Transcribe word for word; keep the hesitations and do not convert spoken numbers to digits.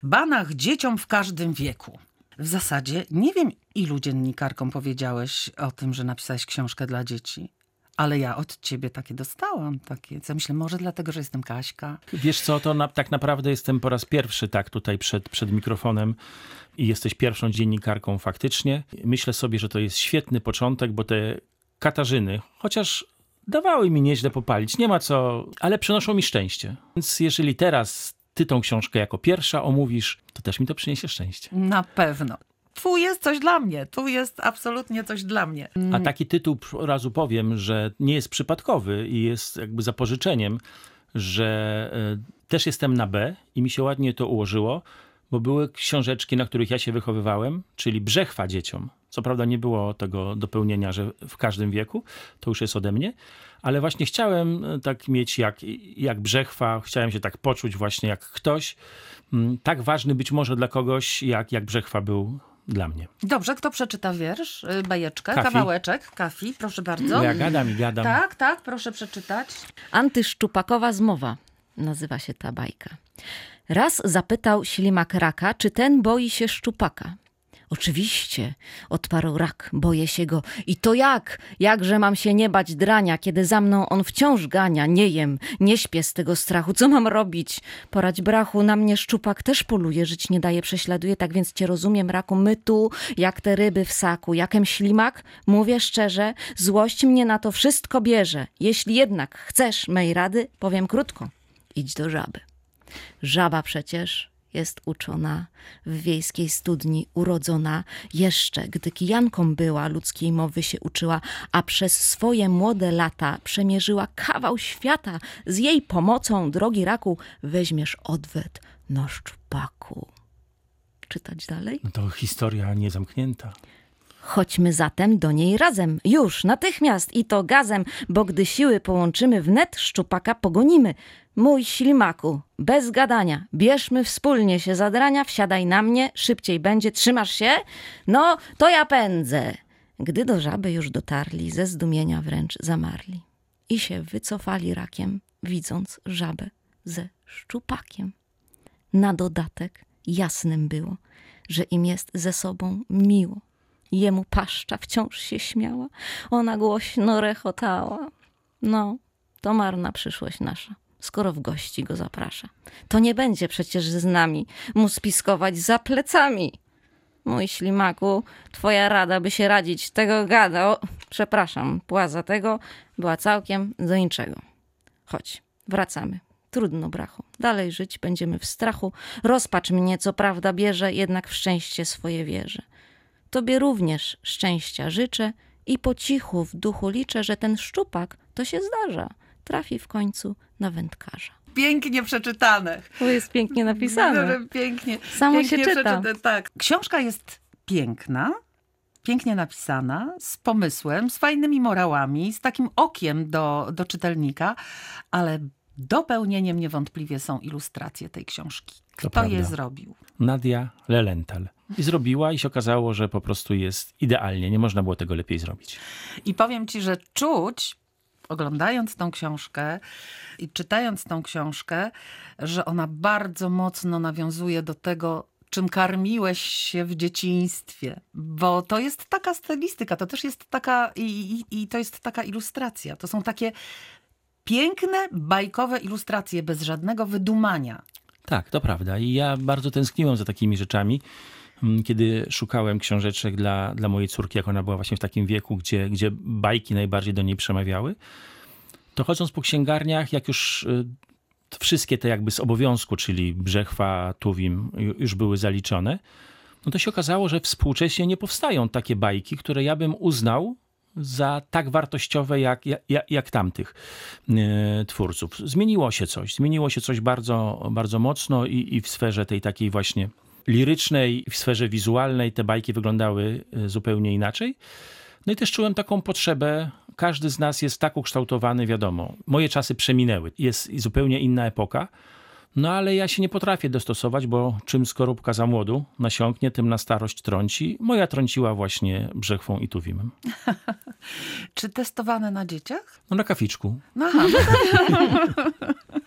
banach dzieciom w każdym wieku. W zasadzie nie wiem, ilu dziennikarkom powiedziałeś o tym, że napisałeś książkę dla dzieci. Ale ja od ciebie takie dostałam. Takie, co myślę, może dlatego, że jestem Kaśka. Wiesz co, to na, tak naprawdę jestem po raz pierwszy tak tutaj przed, przed mikrofonem i jesteś pierwszą dziennikarką faktycznie. Myślę sobie, że to jest świetny początek, bo te Katarzyny, chociaż dawały mi nieźle popalić, nie ma co, ale przynoszą mi szczęście. Więc jeżeli teraz ty tą książkę jako pierwsza omówisz, to też mi to przyniesie szczęście. Na pewno. Tu jest coś dla mnie. Tu jest absolutnie coś dla mnie. A taki tytuł, od razu powiem, że nie jest przypadkowy i jest jakby zapożyczeniem, że y, też jestem na B i mi się ładnie to ułożyło, bo były książeczki, na których ja się wychowywałem, czyli Brzechwa dzieciom. Co prawda nie było tego dopełnienia, że w każdym wieku, to już jest ode mnie, ale właśnie chciałem tak mieć jak, jak Brzechwa, chciałem się tak poczuć właśnie jak ktoś, tak ważny być może dla kogoś, jak, jak Brzechwa był dla mnie. Dobrze, kto przeczyta wiersz, bajeczkę, Kafi. kawałeczek, Kafi, proszę bardzo. Ja gadam i gadam. Tak, tak, proszę przeczytać. Antyszczupakowa zmowa nazywa się ta bajka. Raz zapytał ślimak raka, czy ten boi się szczupaka. Oczywiście, odparł rak, boję się go. I to jak? Jakże mam się nie bać drania, kiedy za mną on wciąż gania? Nie jem, nie śpię z tego strachu. Co mam robić? Porać brachu, na mnie szczupak też poluje, żyć nie daje, prześladuje. Tak więc cię rozumiem, raku, my tu, jak te ryby w saku. Jakem ślimak? Mówię szczerze, złość mnie na to wszystko bierze. Jeśli jednak chcesz mej rady, powiem krótko. Idź do żaby. Żaba przecież jest uczona, w wiejskiej studni urodzona. Jeszcze, gdy kijanką była, ludzkiej mowy się uczyła, a przez swoje młode lata przemierzyła kawał świata. Z jej pomocą, drogi raku, weźmiesz odwet na szczupaku. Czytać dalej? No to historia niezamknięta. Chodźmy zatem do niej razem, już, natychmiast i to gazem, bo gdy siły połączymy wnet, szczupaka pogonimy. Mój ślimaku, bez gadania, bierzmy wspólnie się zadrania, wsiadaj na mnie, szybciej będzie, trzymasz się? No, to ja pędzę. Gdy do żaby już dotarli, ze zdumienia wręcz zamarli i się wycofali rakiem, widząc żabę ze szczupakiem. Na dodatek jasnym było, że im jest ze sobą miło. Jemu paszcza wciąż się śmiała, ona głośno rechotała. No, to marna przyszłość nasza, skoro w gości go zaprasza. To nie będzie przecież z nami mu spiskować za plecami. Mój ślimaku, twoja rada, by się radzić, tego gada. O, przepraszam, płaza tego była całkiem do niczego. Chodź, wracamy. Trudno, brachu. Dalej żyć będziemy w strachu. Rozpacz mnie, co prawda bierze, jednak w szczęście swoje wierzę. Tobie również szczęścia życzę i po cichu w duchu liczę, że ten szczupak, to się zdarza, trafi w końcu na wędkarza. Pięknie przeczytane. To jest pięknie napisane. Pięknie. Samo pięknie się czyta. przeczyta- Tak. Książka jest piękna, pięknie napisana, z pomysłem, z fajnymi morałami, z takim okiem do, do czytelnika, ale dopełnieniem niewątpliwie są ilustracje tej książki. Kto prawda. je zrobił? Nadia Lelental. I zrobiła i się okazało, że po prostu jest idealnie. Nie można było tego lepiej zrobić. I powiem ci, że czuć, oglądając tą książkę i czytając tą książkę, że ona bardzo mocno nawiązuje do tego, czym karmiłeś się w dzieciństwie. Bo to jest taka stylistyka, to też jest taka i, i, i to jest taka ilustracja. To są takie piękne, bajkowe ilustracje, bez żadnego wydumania. Tak, to prawda. I ja bardzo tęskniłem za takimi rzeczami, kiedy szukałem książeczek dla, dla mojej córki, jak ona była właśnie w takim wieku, gdzie, gdzie bajki najbardziej do niej przemawiały. To chodząc po księgarniach, jak już wszystkie te jakby z obowiązku, czyli Brzechwa, Tuwim już były zaliczone, no to się okazało, że współcześnie nie powstają takie bajki, które ja bym uznał za tak wartościowe jak, jak, jak tamtych e, twórców. Zmieniło się coś. Zmieniło się coś bardzo, bardzo mocno i, i w sferze tej takiej właśnie lirycznej, w sferze wizualnej te bajki wyglądały zupełnie inaczej. No i też czułem taką potrzebę. Każdy z nas jest tak ukształtowany, wiadomo. Moje czasy przeminęły. Jest zupełnie inna epoka. No ale ja się nie potrafię dostosować, bo czym skorupka za młodu nasiąknie, tym na starość trąci. Moja trąciła właśnie Brzechwą i Tuwimem. Czy testowane na dzieciach? No na kaficzku. No aha, no tak.